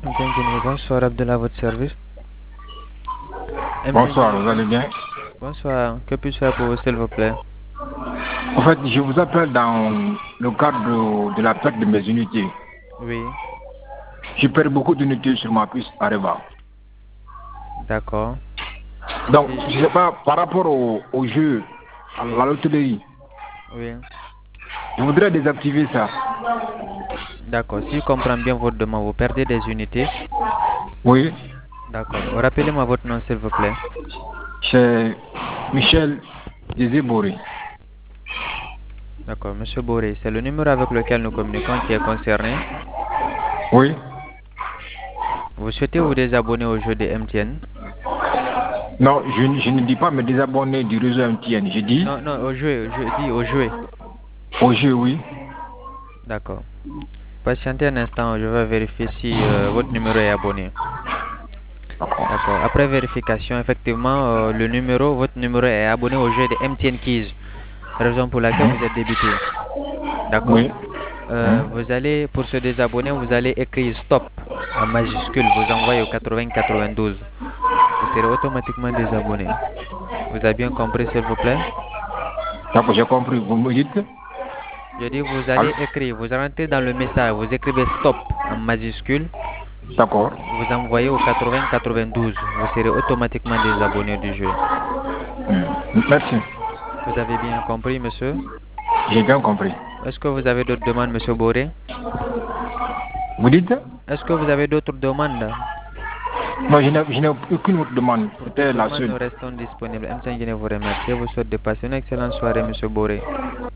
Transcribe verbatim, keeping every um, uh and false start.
M T N Guinée, bonsoir Abdallah, votre service. M T N Bonsoir, vous Guinée, allez bien? bonsoir. Que puis-je faire pour vous, s'il vous plaît? En fait, je vous appelle dans le cadre de, de la perte de mes unités. Oui, Je perds beaucoup d'unités sur ma puce Areva. d'accord. Donc, Et- je ne sais pas, par rapport au, au jeu, à Oui, la loterie, oui, je voudrais désactiver ça. d'accord. Si je comprends bien votre demande, vous perdez des unités. Oui, D'accord. Rappelez-moi votre nom, s'il vous plaît. c'est Michel Désébori. D'accord, Monsieur Boré, c'est le numéro avec lequel nous communiquons qui est concerné. Oui. Vous souhaitez vous désabonner au jeu de M T N? Non, je, je ne dis pas me désabonner du réseau M T N. Je dis Non, non, au jeu, je dis au jeu. au jeu, oui. D'accord. Patientez un instant, je vais vérifier si euh, votre numéro est abonné. D'accord. D'accord. Après vérification, effectivement, euh, le numéro, votre numéro est abonné au jeu de M T N Keys, raison pour laquelle vous êtes débité. D'accord? Oui. Euh, Hein? vous allez, pour se désabonner, vous allez écrire stop en majuscule, vous envoyez au quatre-vingts quatre-vingt-douze. Vous serez automatiquement désabonné. Vous avez bien compris, s'il vous plaît? D'accord, j'ai compris. Vous me dites? Je dis, vous Allô? allez écrire, vous rentrez dans le message, vous écrivez stop en majuscule, D'accord. vous envoyez au quatre-vingts quatre-vingt-douze. Vous serez automatiquement désabonné du jeu. Hmm. Merci. Vous avez bien compris, monsieur? J'ai bien compris. Est-ce que vous avez d'autres demandes, monsieur Boré? Vous dites? Est-ce que vous avez d'autres demandes? Non, je n'ai je n'ai aucune autre demande. Pour toute C'était la demande, seule. nous restons disponibles. M cinq Guinée vous remercie. Vous souhaite de passer une excellente soirée, monsieur Boré.